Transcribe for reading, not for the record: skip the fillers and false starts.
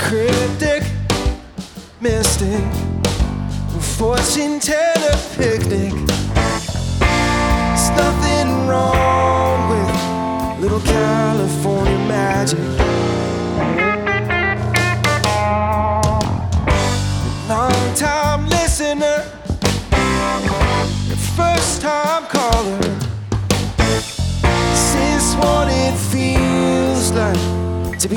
cryptic, mystic, fortune teller picnic. There's nothing wrong with little California magic. Long time listener, first time caller.